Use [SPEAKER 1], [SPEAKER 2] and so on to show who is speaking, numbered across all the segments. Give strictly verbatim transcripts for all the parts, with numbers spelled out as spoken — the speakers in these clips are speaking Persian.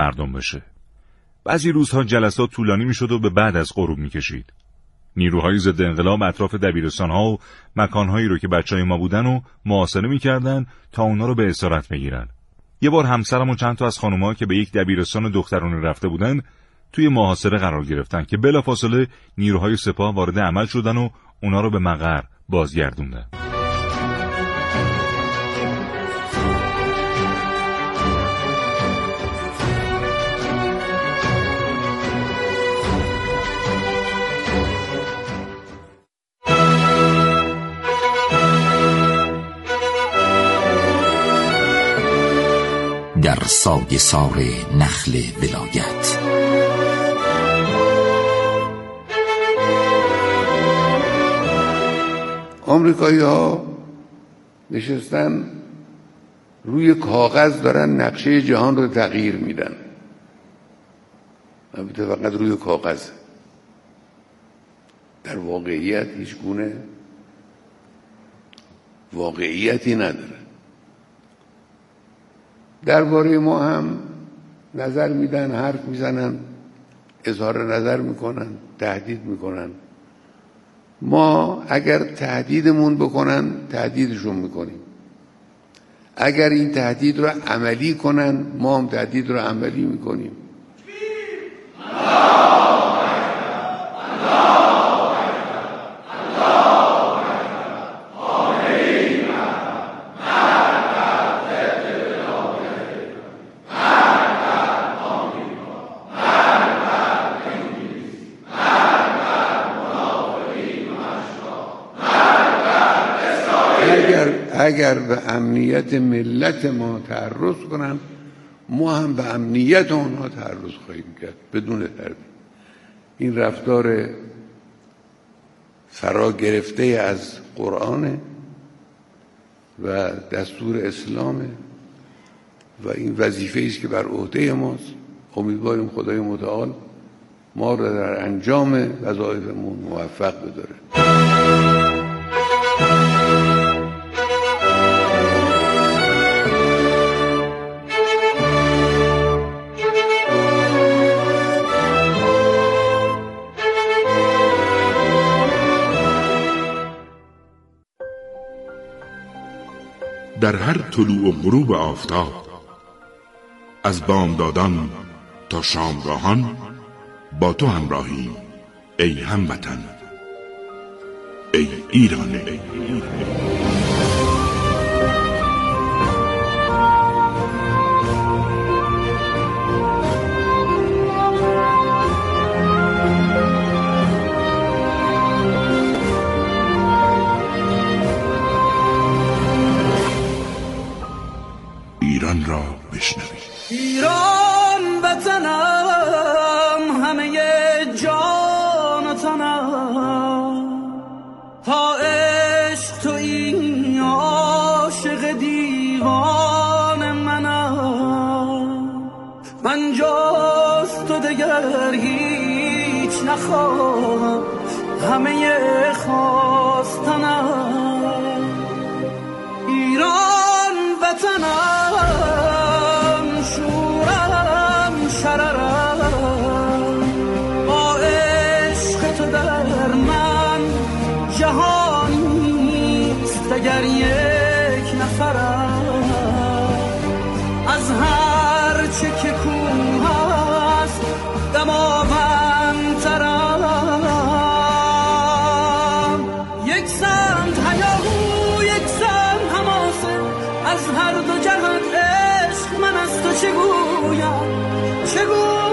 [SPEAKER 1] مردم بشه. بعضی روزها جلسات طولانی میشد و به بعد از غروب میکشید. نیروهای ضد انقلاب اطراف دبیرستان‌ها و مکان‌هایی رو که بچه‌های ما بودن و محاصره می‌کردن تا اونا رو به اسارت بگیرن. یه بار همسرم و چند تا از خانم‌ها که به یک دبیرستان دخترانه رفته بودن توی محاصره قرار گرفتن که بلافاصله نیروهای سپاه وارد عمل شدن و اونا رو به مقر بازگردوندن.
[SPEAKER 2] در سایه سار نخل ولایت
[SPEAKER 3] آمریکایی ها نشستن روی کاغذ دارن نقشه جهان رو تغییر میدن. البته فقط روی کاغذ، در واقعیت هیچ گونه واقعیتی نداره. درباره ما هم نظر میدن، حرف میزنن، اظهار نظر میکنن، تهدید میکنن. ما اگر تهدیدمون بکنن تهدیدشون میکنیم، اگر این تهدید رو عملی کنن ما هم تهدید رو عملی میکنیم. اگر به امنیت ملت ما تعرض کنن ما هم به امنیت اونها تعرض خواهیم کرد بدون تردید. این رفتار فرا گرفته از قرآن و دستور اسلامه و این وظیفه است که بر عهده ماست. امیدواریم خدای متعال ما را در انجام وظایفمون موفق بداره.
[SPEAKER 4] در هر طلوع و غروب آفتاب، از بامدادان تا شامگاهان با تو همراهیم ای هموطن، ای ایران. ای ایران را بشنوید.
[SPEAKER 5] ایران وطنم، همه جان و تنم، تا عشق تو این عاشق دیوان منم. من جز تو دگر هیچ نخواهم، همه خواستنم. ایران وطنم، شورم شررم، با عشق تو در من جهانیست دگر یک نفرم. از هر چه که کوه است دماوندترم. یک سمت هیاهو یک سمت حماسه، از هر دو جهان عشق من از تو چه گویم چه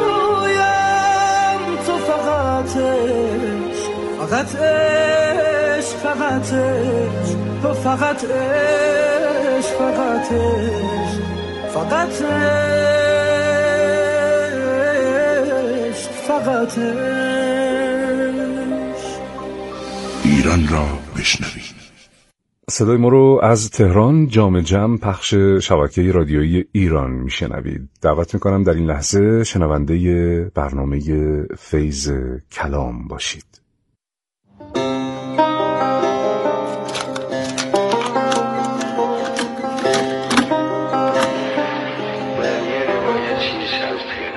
[SPEAKER 5] گویم. تو فقط عشق، فقط عشق، فقط عشق، تو فقط عشق، فقط عشق، فقط عشق، فقط عشق.
[SPEAKER 4] ایران را بشنوید.
[SPEAKER 6] صدای ما رو از تهران جام جم پخش شبکه رادیویی ایران میشنوید. دعوت میکنم در این لحظه شنونده برنامه فیض کلام باشید.
[SPEAKER 7] من یه روایتی از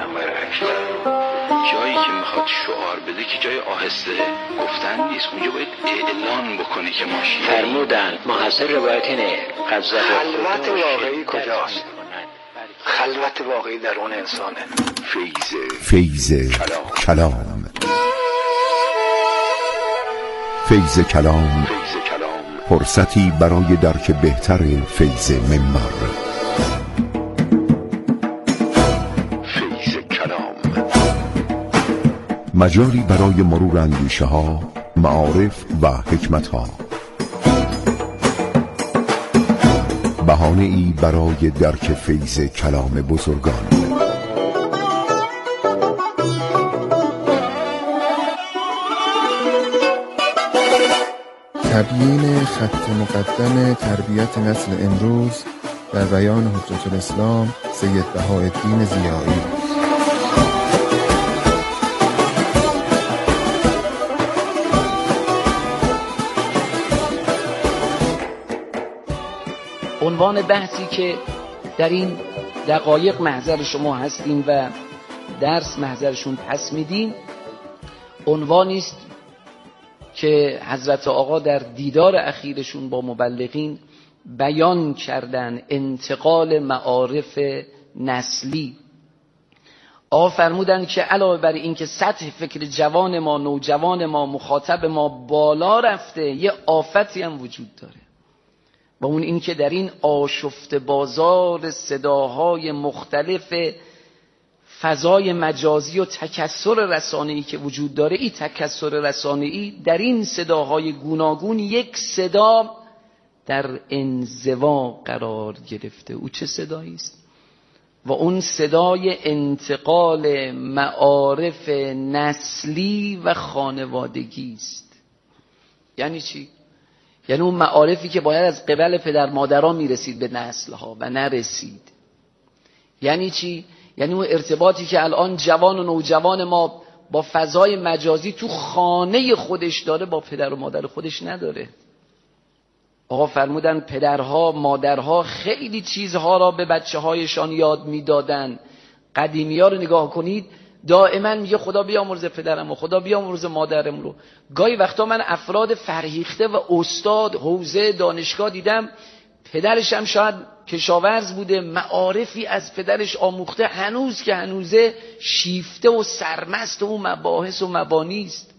[SPEAKER 7] بخواد شعار بده که جای آهسته گفتن نیست، اونجا باید اعلان بکنه که ما شیعه
[SPEAKER 8] فرمودن محصل روایت اینه.
[SPEAKER 9] خلوت واقعی کجاست؟ خلوت واقعی در اون انسانه.
[SPEAKER 4] فیض کلام کلام فیض کلام فرصتی برای درک بهتر فیض منبر. فیض کلام مجالی برای مرور اندیشه ها، معارف و حکمت ها، بهانه ای برای درک فیض کلام بزرگان.
[SPEAKER 10] تبیین خط مقدم تربیت نسل امروز در بیان حجت الاسلام سید بهاءالدین ضیایی.
[SPEAKER 8] عنوان بحثی که در این دقایق محضر شما هستیم و درس محضرشون پس میدیم، عنوانی است که حضرت آقا در دیدار اخیرشون با مبلغین بیان کردن: انتقال معارف نسلی. آقا فرمودن که علاوه بر این که سطح فکر جوان ما، نوجوان ما، مخاطب ما بالا رفته، یه آفتی هم وجود داره و اون این که در این آشفته بازار صداهای مختلف فضای مجازی و تکثر رسانه‌ای که وجود داره، این تکثر رسانه‌ای در این صداهای گوناگون یک صدا در انزوا قرار گرفته. او چه صدایی است؟ و اون صدای انتقال معارف نسلی و خانوادگی است. یعنی چی؟ یعنی اون معارفی که باید از قبل پدر مادرها میرسید به نسلها و نرسید. یعنی چی؟ یعنی اون ارتباطی که الان جوان و نوجوان ما با فضای مجازی تو خانه خودش داره، با پدر و مادر خودش نداره. آقا فرمودن پدرها، مادرها خیلی چیزها را به بچه هایشان یاد میدادن. قدیمی ها رو نگاه کنید، دائما میگه خدا بیامرزه پدرم و خدا بیامرزه مادرم رو. گاهی وقتا من افراد فرهیخته و استاد حوزه دانشگاه دیدم، پدرش هم شاید کشاورز بوده، معارفی از پدرش آموخته، هنوز که هنوزه شیفته و سرمست و مباحث و مبانی است.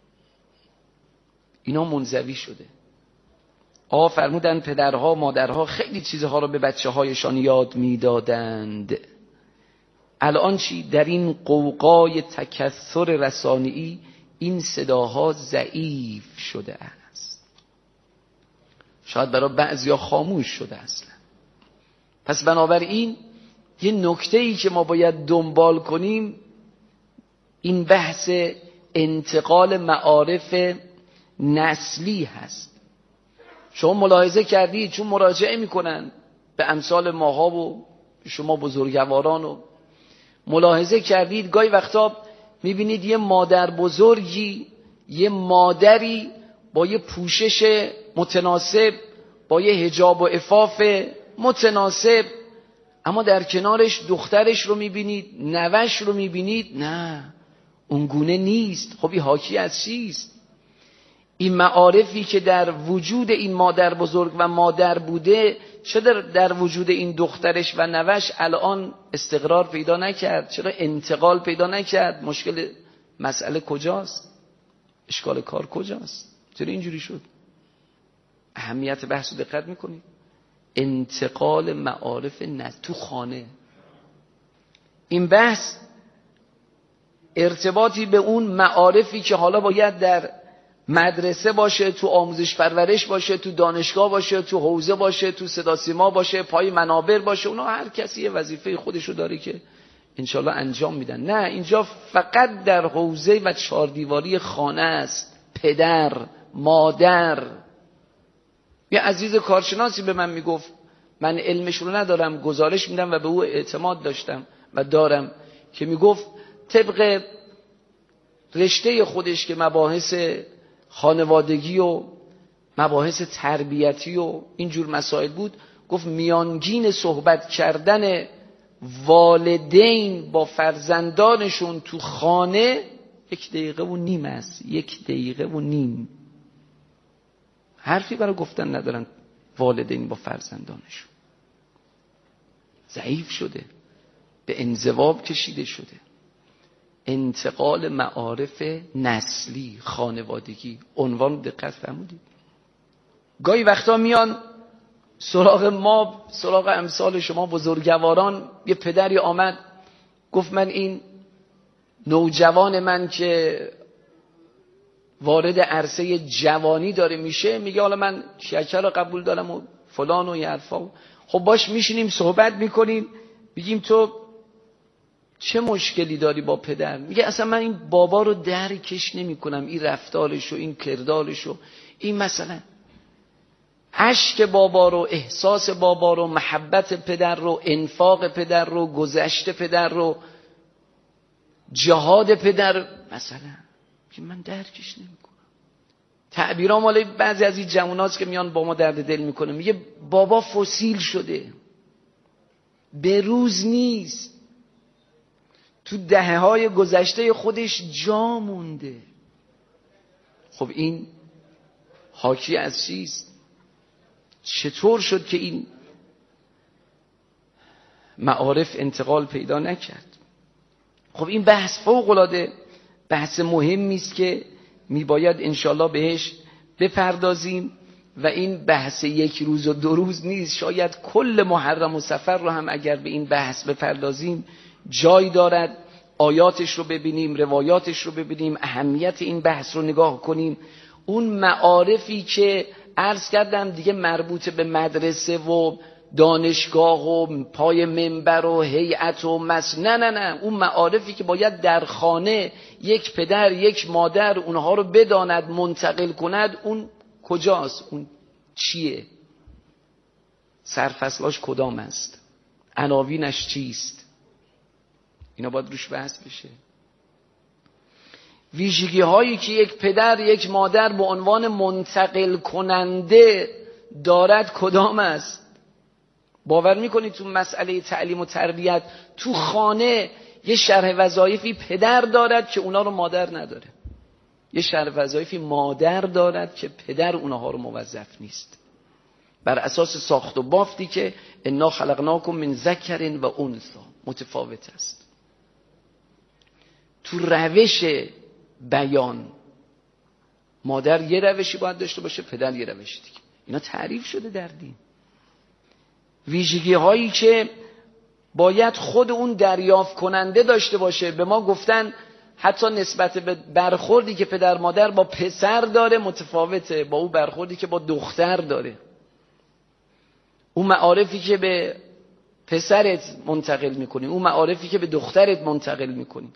[SPEAKER 8] اینا منزوی شده. آقا فرمودن پدرها، مادرها خیلی چیزها رو به بچه هایشان یاد میدادند. الان چی؟ در این قوقای تکثر رسانه‌ای این صداها ضعیف شده است. شاید برای بعضیا خاموش شده اصلا. پس بنابراین یه نکته‌ای که ما باید دنبال کنیم این بحث انتقال معارف نسلی هست. شما ملاحظه کردید چون مراجعه میکنن به امثال ماها و شما بزرگواران و ملاحظه کردید گاهی وقتا میبینید یه مادر بزرگی، یه مادری با یه پوشش متناسب، با یه حجاب و عفاف متناسب، اما در کنارش دخترش رو میبینید، نوش رو میبینید، نه اونگونه نیست. خب این حاکی از چیست؟ این معارفی که در وجود این مادر بزرگ و مادر بوده، چه در, در وجود این دخترش و نوش الان استقرار پیدا نکرد؟ چرا انتقال پیدا نکرد؟ مشکل مسئله کجاست؟ اشکال کار کجاست؟ چرا اینجوری شد؟ اهمیت بحث رو دقت میکنید؟ انتقال معارف نه تو خانه. این بحث ارتباطی به اون معارفی که حالا باید در مدرسه باشه، تو آموزش پرورش باشه، تو دانشگاه باشه، تو حوزه باشه، تو صدا سیما باشه، پای منابر باشه، اونا هر کسی یه وظیفه خودشو داره که انشالله انجام میدن. نه، اینجا فقط در حوزه و چهار دیواری خانه است. پدر، مادر. یه عزیز کارشناسی به من میگفت، من علمش رو ندارم، گزارش میدم و به او اعتماد داشتم و دارم، که میگفت طبق رشته خودش که مباحث خانوادگی و مباحث تربیتی و اینجور مسائل بود، گفت میانگین صحبت کردن والدین با فرزندانشون تو خانه یک دقیقه و نیم است، یک دقیقه و نیم. حرفی برای گفتن ندارن والدین با فرزندانشون. ضعیف شده، به انزواب کشیده شده. انتقال معارف نسلی، خانوادگی، عنوان دقت فرمودید. گاهی وقتا میان سراغ ما، سراغ امثال شما بزرگواران. یه پدری آمد گفت من این نوجوان من که وارد عرصه جوانی داره میشه، میگه حالا من شیعه رو قبول دارم و فلان و یه حرفا. خب باش میشینیم صحبت میکنیم، بگیم تو چه مشکلی داری با پدر؟ میگه اصلا من این بابا رو درکش نمی کنم، این رفتارش و این کردارش و این مثلا عشق بابا رو، احساس بابا رو، محبت پدر رو، انفاق پدر رو، گذشت پدر رو، جهاد پدر مثلا من درکش نمی کنم. تعبیرها مال بعضی از این جواناست که میان با ما درد دل میکنه. میگه بابا فسیل شده، به روز نیست، تو دهه های گذشته خودش جا مونده. خب این حاکی از چیست؟ چطور شد که این معارف انتقال پیدا نکرد؟ خب این بحث فوق العاده بحث مهمی است که میباید انشالله بهش بپردازیم و این بحث یک روز و دو روز نیست. شاید کل محرم و سفر رو هم اگر به این بحث بپردازیم جای دارد. آیاتش رو ببینیم، روایاتش رو ببینیم، اهمیت این بحث رو نگاه کنیم. اون معارفی که عرض کردم دیگه مربوط به مدرسه و دانشگاه و پای منبر و هیئت و مس نه نه نه اون معارفی که باید در خانه یک پدر یک مادر اونها رو بداند، منتقل کند، اون کجاست؟ اون چیه؟ سرفصلاش کدام است؟ عناوینش چیست؟ اینا باید روش بحث بشه. ویژگی هایی که یک پدر یک مادر به عنوان منتقل کننده دارد کدام است؟ باور میکنید تو مسئله تعلیم و تربیت تو خانه یه شرح وظایفی پدر دارد که اونا رو مادر نداره، یه شرح وظایفی مادر دارد که پدر اونها رو موظف نیست، بر اساس ساخت و بافتی که انا خلقناکم من ذکر و انثی متفاوت است. تو روش بیان مادر یه روشی باید داشته باشه، پدر یه روشی دیگه. اینا تعریف شده در دین. ویژگی هایی که باید خود اون دریافت کننده داشته باشه. به ما گفتن حتی نسبت به برخوردی که پدر مادر با پسر داره متفاوته با اون برخوردی که با دختر داره. اون معارفی که به پسرت منتقل میکنی، اون معارفی که به دخترت منتقل میکنی.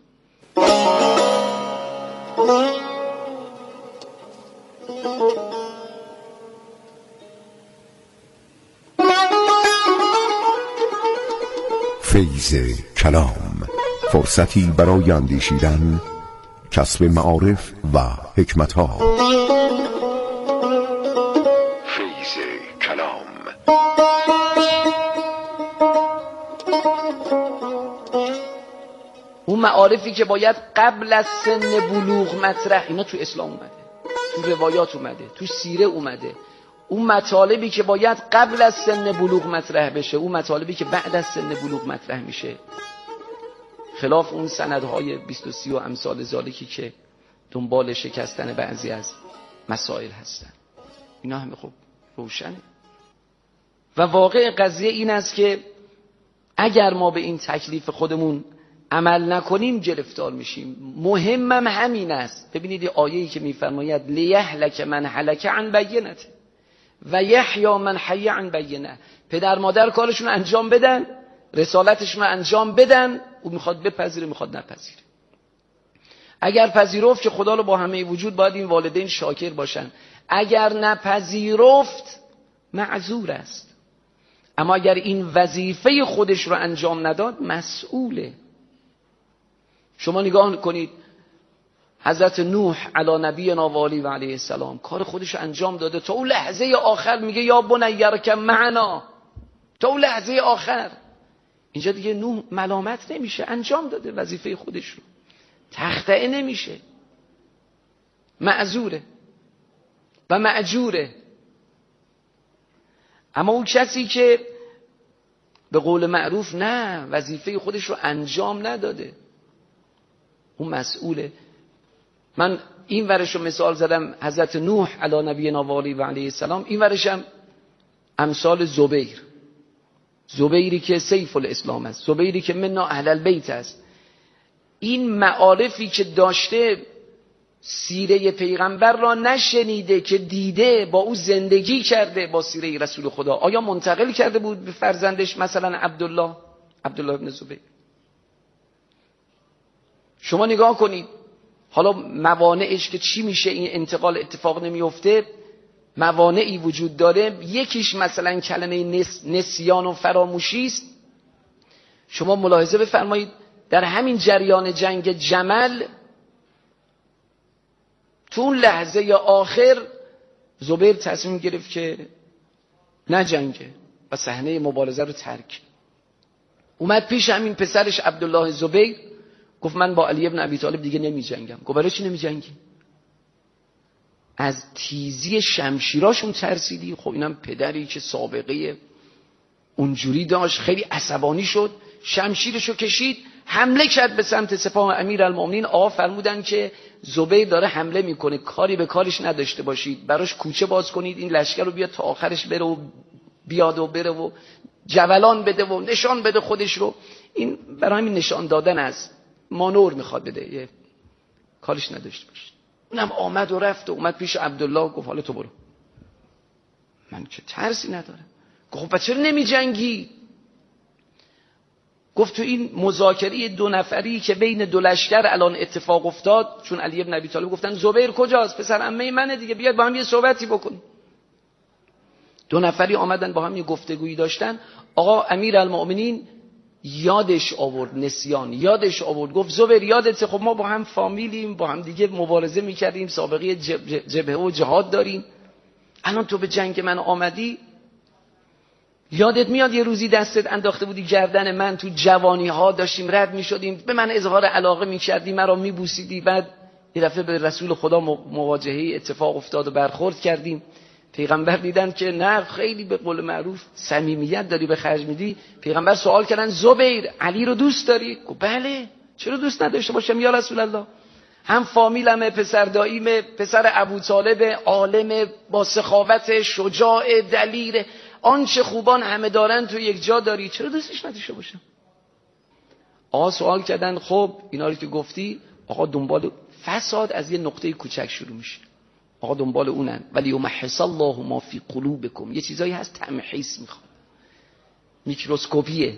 [SPEAKER 4] فیض کلام، فرصتی برای اندیشیدن، کسب معارف و حکمتها.
[SPEAKER 2] فیض کلام.
[SPEAKER 8] اون معارفی که باید قبل از سن بلوغ مطرح، اینا تو اسلام اومده، تو روایات اومده، تو سیره اومده. اون مطالبی که باید قبل از سن بلوغ مطرح بشه، اون مطالبی که بعد از سن بلوغ مطرح میشه، خلاف اون سندهای بیست و سی و امثال ذالکی که دنبال شکستن بعضی از مسائل هستن. اینا همه خب روشنه. و واقع قضیه این است که اگر ما به این تکلیف خودمون عمل نکنیم گرفتار میشیم. مهمم همین است. ببینید آیه‌ای که میفرماید لیهلک من هلک عن بینه و یحیی من حی عن بینه. پدر مادر کارشون انجام بدن، رسالتشون رو انجام بدن، او میخواد بپذیره میخواد نپذیره. اگر پذیرفت که خدا رو با همه وجود باید این والدین شاکر باشن، اگر نپذیرفت معذور است. اما اگر این وظیفه خودش رو انجام نداد مسئوله. شما نگاه کنید حضرت نوح علی نبینا و آله و علیه السلام کار خودش رو انجام داده، تا اون لحظه آخر میگه یا بنی ارکب معنا، تا اون لحظه آخر. اینجا دیگه نوح ملامت نمیشه، انجام داده وظیفه خودش رو. تخطئه نمیشه، معذوره و مأجوره. اما اون کسی که به قول معروف نه وظیفه خودش رو انجام نداده، اون مسئوله. من این ورش رو مثال زدم، حضرت نوح علی نبینا و آله و علیه السلام، این ورشم امثال زبیر، زبیری که سیف الاسلام است، زبیری که منا اهل البیت است. این معارفی که داشته سیره پیغمبر را نشنیده که دیده، با او زندگی کرده، با سیره رسول خدا. آیا منتقل کرده بود به فرزندش مثلا عبدالله عبدالله ابن زبیر؟ شما نگاه کنید حالا موانعش که چی میشه این انتقال اتفاق نمیفته. موانعی وجود داره، یکیش مثلا کلمه نس، نسیان و فراموشی است. شما ملاحظه بفرمایید در همین جریان جنگ جمل، تو اون لحظه یا آخر زبیر تصمیم گرفت که نه جنگه و صحنه مبارزه رو ترک. اومد پیش همین پسرش عبدالله زبیر، گفت من با علی ابن ابی طالب دیگه نمی جنگم. گفت برای چی نمی جنگی؟ از تیزی شمشیراشون ترسیدی؟ خب اینم پدری که سابقه اونجوری داشت خیلی عصبانی شد، شمشیرشو کشید، حمله کرد به سمت سپاه امیرالمومنین. آقا فرمودن که زبیر داره حمله میکنه، کاری به کارش نداشته باشید، براش کوچه باز کنید، این لشکر رو بیاد تا آخرش بره و بیاد و بره و جولان بده و نشان بده خودش رو. این برای همین نشان دادن از مانور میخواد بده، یه کارش نداشته باشید. اونم آمد و رفت و اومد پیش عبدالله، گفت حالا تو برو، من که ترسی ندارم. گفت خب چرا نمی جنگی؟ گفت تو این مذاکره دو نفری که بین دو لشکر الان اتفاق افتاد، چون علی ابن ابی طالب گفتن زبیر کجاست؟ پسر عمه منه دیگه، بیاد با هم یه صحبتی بکنیم. دو نفری آمدن با هم یه گفتگویی داشتن. آقا امیرالمومنین یادش آورد، نسیان یادش آورد، گفت زبیر یادته خب ما با هم فامیلیم، با هم دیگه مبارزه میکردیم، سابقه جبهه و جهاد داریم، الان تو به جنگ من آمدی، یادت میاد یه روزی دستت انداخته بودی گردن من، تو جوانی ها داشتیم رد میشدیم، به من اظهار علاقه میکردی، مرا میبوسیدی، بعد یه دفعه به رسول خدا مواجهه اتفاق افتاد و برخورد کردیم. پیغمبر دیدن که نه خیلی به قول معروف صمیمیت داری به خرج میدی. پیغمبر سوال کردن زبیر علی رو دوست داری؟ گفت بله، چرا دوست نداشته باشم یا رسول الله، هم فامیلمه، پسر داییمه، پسر ابو طالب، عالم با سخاوت، شجاع، دلیر، آنچه خوبان همه دارن تو یک جا داری، چرا دوستش نداشته باشم؟ آقا سوال کردن خب اینا رو که گفتی، آقا دنبال فساد از یه نقطه کوچک شروع میشه، آقا دنبال اونن، ولی یمحص الله ما فی قلوبکم، یه چیزایی هست تمحیص میخواد، میکروسکوپیه.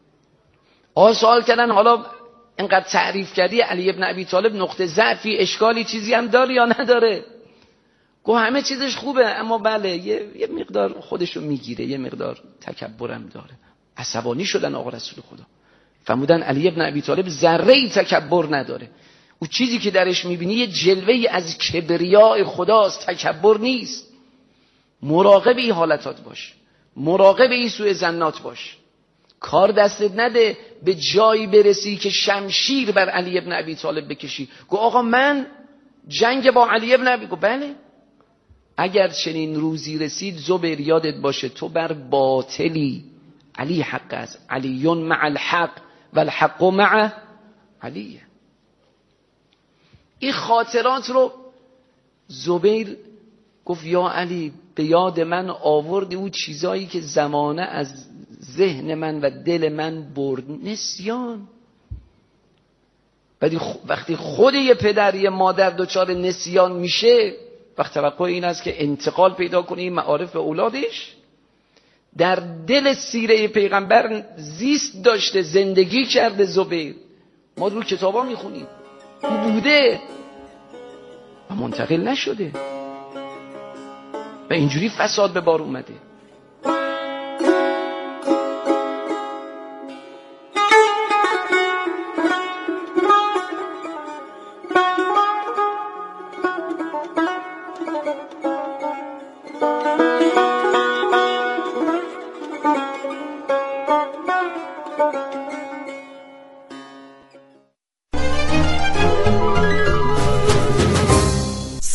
[SPEAKER 8] آقا سوال کردن حالا اینقدر تعریف کردی علی ابن ابی طالب نقطه ضعفی، اشکالی چیزی هم داره یا نداره؟ گفت همه چیزش خوبه، اما بله یه, یه مقدار خودشو میگیره، یه مقدار تکبرم داره. عصبانی شدن آقا رسول خدا، فرمودن علی ابن ابی طالب ذره‌ای تکبر نداره، او چیزی که درش میبینی یه جلوه‌ای از کبریای خداست، تکبر نیست. مراقب این حالتات باش، مراقب این سوء ظنات باش، کار دستت نده به جایی برسی که شمشیر بر علی ابن ابی طالب بکشی. گو آقا من جنگ با علی ابن ابی، گو بله، اگر چنین روزی رسید زبیر یادت باشه تو بر باطلی، علی حق است، علیون مع الحق و الحق مع علیه. این خاطرات رو زبیر گفت یا علی به یاد من آوردی او چیزایی که زمانه از ذهن من و دل من برد، نسیان. وقتی خود یه پدر یه مادر دچار نسیان میشه، وقت توقع این است که انتقال پیدا کنه این معارف به اولادش. در دل سیره پیغمبر زیست داشته، زندگی کرده زبیر، ما رو کتابا میخونیم، او بوده و منتقل نشده و اینجوری فساد به بار اومده.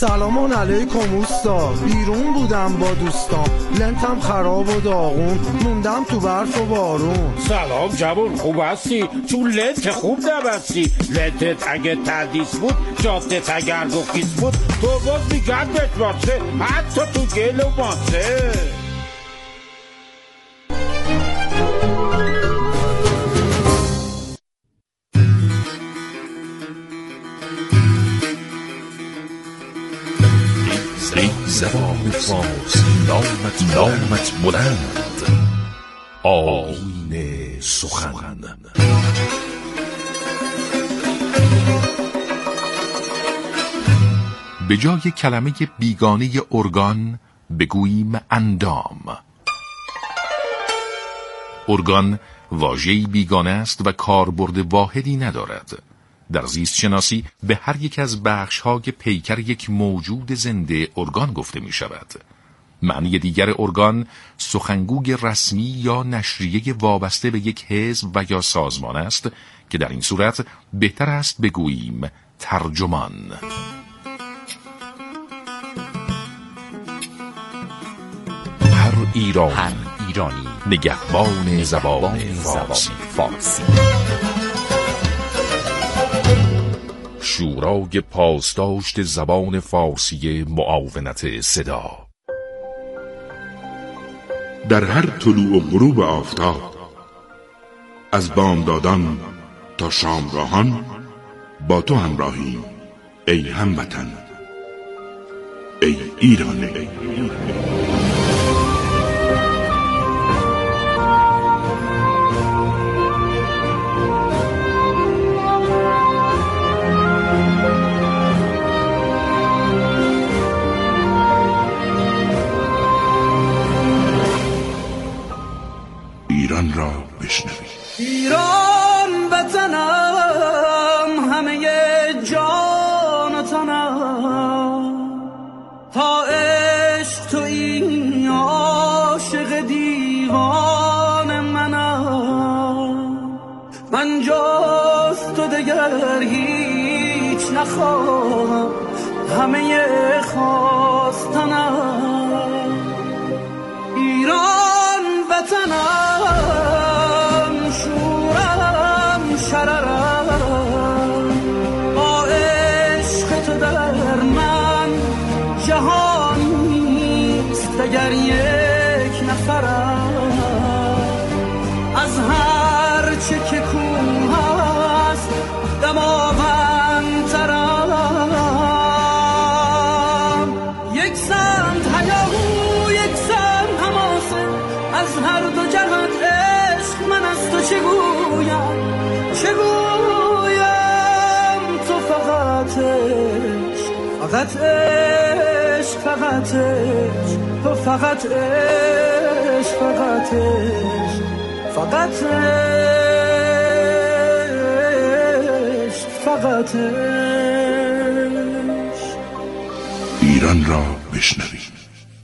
[SPEAKER 5] سلام علیکم اوستا، بیرون بودم با دوستام، لنتم خراب و داغون، موندم تو برف و بارون.
[SPEAKER 11] سلام جوون، خوب هستی؟ چون لنت خوب نبستی. لنتت اگه تردیس بود، جادت اگر گفیس بود، تو باز میگم بتواسه، حتی تو گل و ماسه.
[SPEAKER 12] زبان فارسی نامت نامت بلند، آیین سخن. به جای کلمه بیگانه ارگان بگوییم اندام. ارگان واژه‌ای بیگانه است و کاربرد واحدی ندارد. در زیست شناسی به هر یک از بخش‌های پیکر یک موجود زنده ارگان گفته می شود. معنی دیگر ارگان سخنگوی رسمی یا نشریه وابسته به یک حزب و یا سازمان است که در این صورت بهتر است بگوییم ترجمان. هر ایران هر ایرانی نگهبان زبان فارسی. فارسی. شورای پاسداشت زبان فارسی معاونت صدا.
[SPEAKER 13] در هر طلوع و غروب آفتاب، از بامدادان تا شامگاهان، با تو همراهیم ای هموطن، ای ایران. ای ایران را بشنوید.
[SPEAKER 5] ایران وطنم، همه جان و تنم، تا عشق تو این عاشق دیوان منم. من جز تو دگر هیچ نخواهم، همه خواستنم. ایران وطنم، شورم شررم، با عشق تو در من جهان نیست دگر یک نفرم. از هر چه که کوه است دماوندترم. یک سمت هیاهو، یک سمت حماسه، از هر دو جهت عشق من از تو چه گویم، چه گویم. تو فقط عشق، فقط عشق، فقط عشق، تو فقط عشق، فقط عشق، فقط عشق، فقط عشق.
[SPEAKER 13] ایران را بشنوید.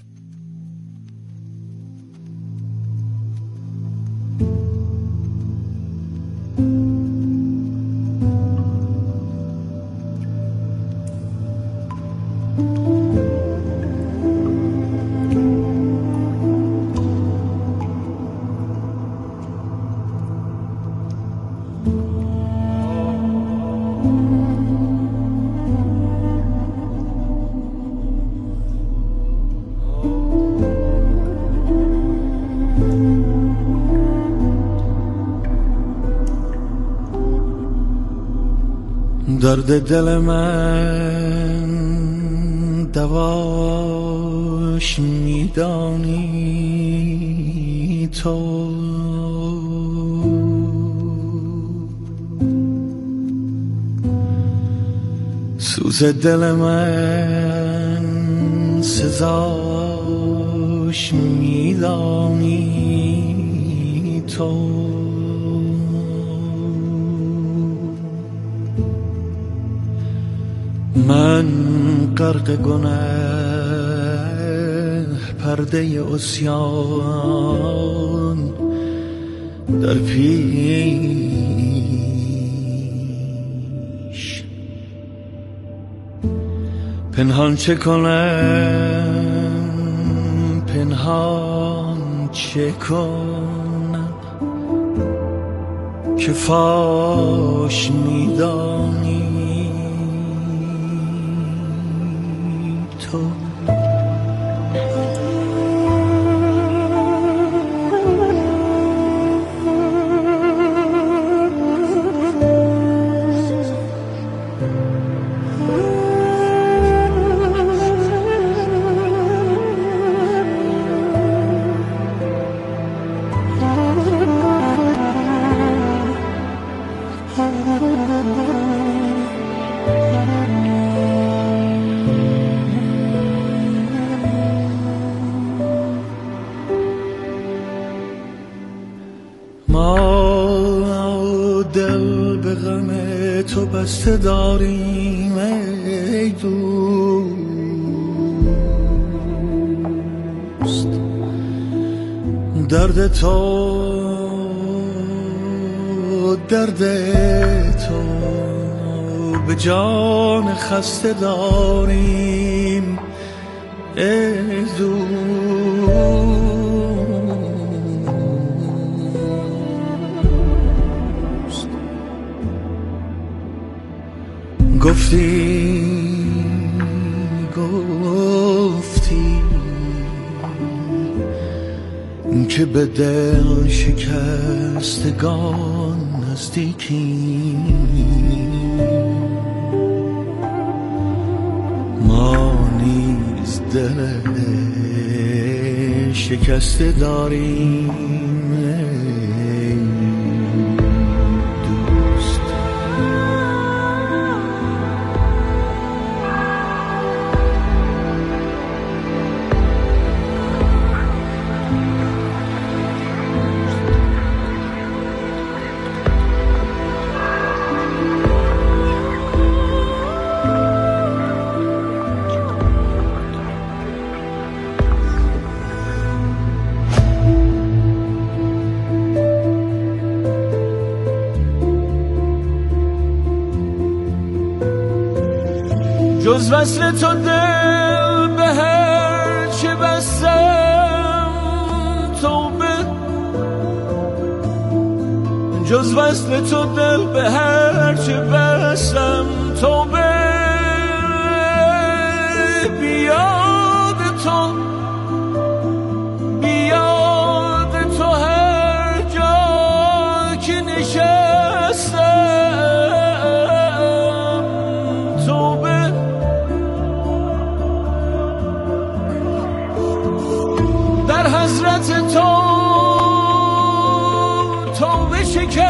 [SPEAKER 5] درد دل من دواش میدانی تو، سوز دل من سزاش میدانی تو. من غرق گناه پرده عصیان در پیش، پنهان چه کنم، پنهان چه کنم که فاش میدانی تو. ما دل به غم تو بسته داریم ای دوست، درد تو درد تو به جان خسته داریم ای دوست. گفتی گفتی که به دل شکستگان نزدیکی، ما نیز دل شکسته داریم دوست. جز وصل تو دل به هر چه بستم توبه، جز وصل تو دل به هر چه بستم توبه. بیاد تو بیاد تو هر جا که نشستم توبه. در حضرت تو توبه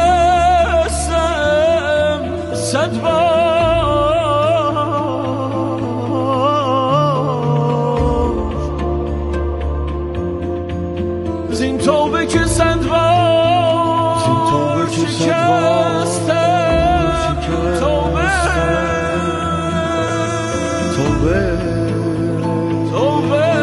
[SPEAKER 5] شکستم صد بار، زین توبه که صد بار شکستم توبه توبه توبه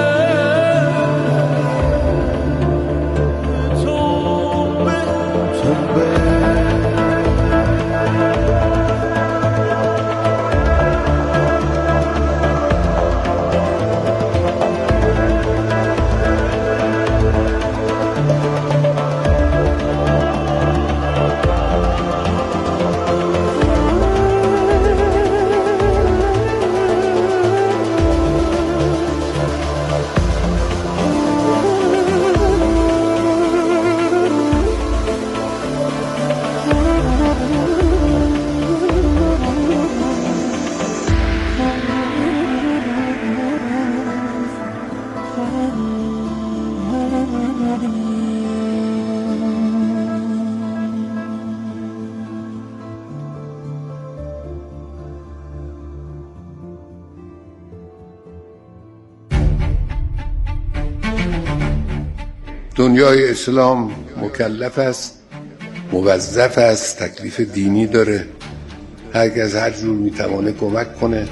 [SPEAKER 3] دنیای اسلام مکلف است، موظف است، تکلیف دینی داره، هر کس هر جور میتوانه کمک کنه.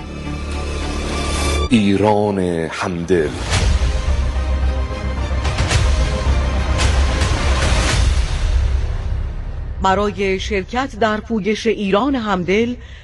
[SPEAKER 14] ایران همدل.
[SPEAKER 15] برای شرکت در پویش ایران همدل